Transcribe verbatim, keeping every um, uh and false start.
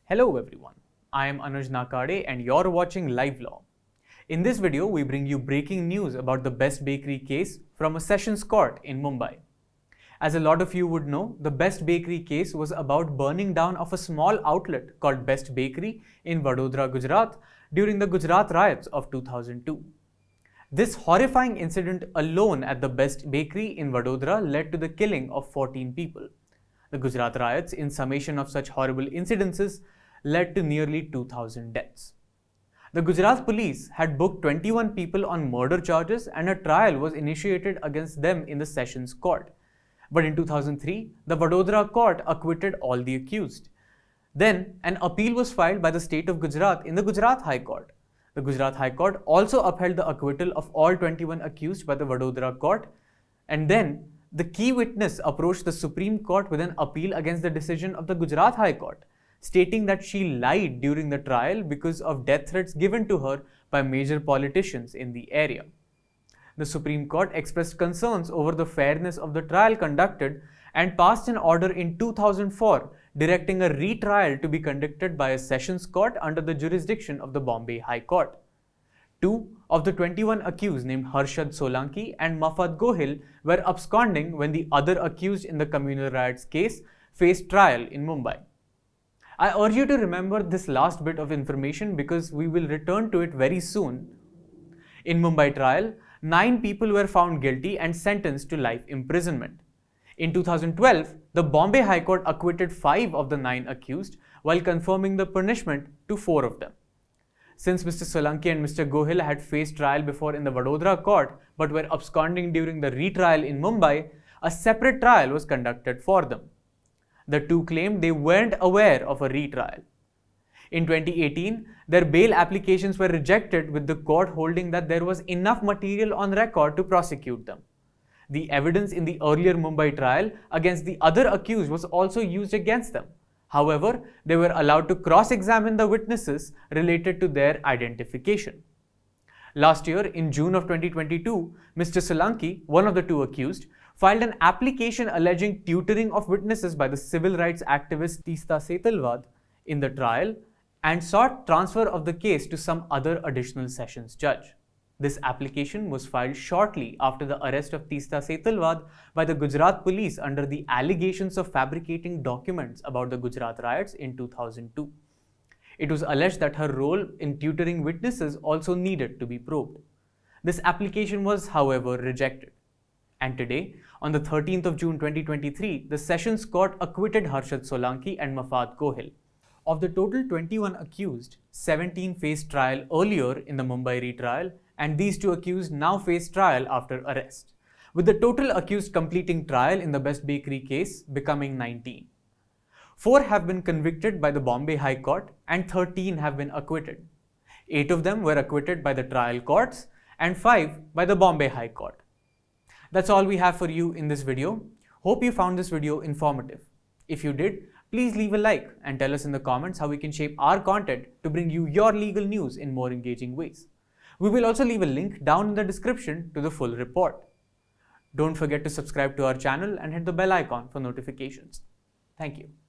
Hello everyone, I am Anuj Nakade and you're watching Live Law. In this video, we bring you breaking news about the Best Bakery case from a Sessions Court in Mumbai. As a lot of you would know, the Best Bakery case was about burning down of a small outlet called Best Bakery in Vadodara, Gujarat during the Gujarat riots of two thousand two. This horrifying incident alone at the Best Bakery in Vadodara led to the killing of fourteen people. The Gujarat riots, in summation of such horrible incidences, led to nearly two thousand deaths. The Gujarat police had booked twenty-one people on murder charges and a trial was initiated against them in the Sessions Court. But in two thousand three, the Vadodara court acquitted all the accused. Then, an appeal was filed by the state of Gujarat in the Gujarat High Court. The Gujarat High Court also upheld the acquittal of all twenty-one accused by the Vadodara court, and then the key witness approached the Supreme Court with an appeal against the decision of the Gujarat High Court, stating that she lied during the trial because of death threats given to her by major politicians in the area. The Supreme Court expressed concerns over the fairness of the trial conducted and passed an order in two thousand four directing a retrial to be conducted by a Sessions Court under the jurisdiction of the Bombay High Court. Two of the twenty-one accused named Harshad Solanki and Mafat Gohil were absconding when the other accused in the communal riots case faced trial in Mumbai. I urge you to remember this last bit of information because we will return to it very soon. In Mumbai trial, nine people were found guilty and sentenced to life imprisonment. In two thousand twelve, the Bombay High Court acquitted five of the nine accused while confirming the punishment to four of them. Since Mister Solanki and Mister Gohil had faced trial before in the Vadodara court but were absconding during the retrial in Mumbai, a separate trial was conducted for them. The two claimed they weren't aware of a retrial. In twenty eighteen, their bail applications were rejected with the court holding that there was enough material on record to prosecute them. The evidence in the earlier Mumbai trial against the other accused was also used against them. However, they were allowed to cross-examine the witnesses related to their identification. Last year, in June of twenty twenty-two, Mister Solanki, one of the two accused, filed an application alleging tutoring of witnesses by the civil rights activist Teesta Setalvad in the trial and sought transfer of the case to some other additional sessions judge. This application was filed shortly after the arrest of Teesta Setalvad by the Gujarat police under the allegations of fabricating documents about the Gujarat riots in two thousand two. It was alleged that her role in tutoring witnesses also needed to be probed. This application was, however, rejected. And today, on the thirteenth of June twenty twenty-three, the Sessions Court acquitted Harshad Solanki and Mafat Gohil. Of the total twenty-one accused, seventeen faced trial earlier in the Mumbai retrial, and these two accused now face trial after arrest, with the total accused completing trial in the Best Bakery case becoming nineteen. Four have been convicted by the Bombay High Court and thirteen have been acquitted. Eight of them were acquitted by the trial courts and five by the Bombay High Court. That's all we have for you in this video. Hope you found this video informative. If you did, please leave a like and tell us in the comments how we can shape our content to bring you your legal news in more engaging ways. We will also leave a link down in the description to the full report. Don't forget to subscribe to our channel and hit the bell icon for notifications. Thank you.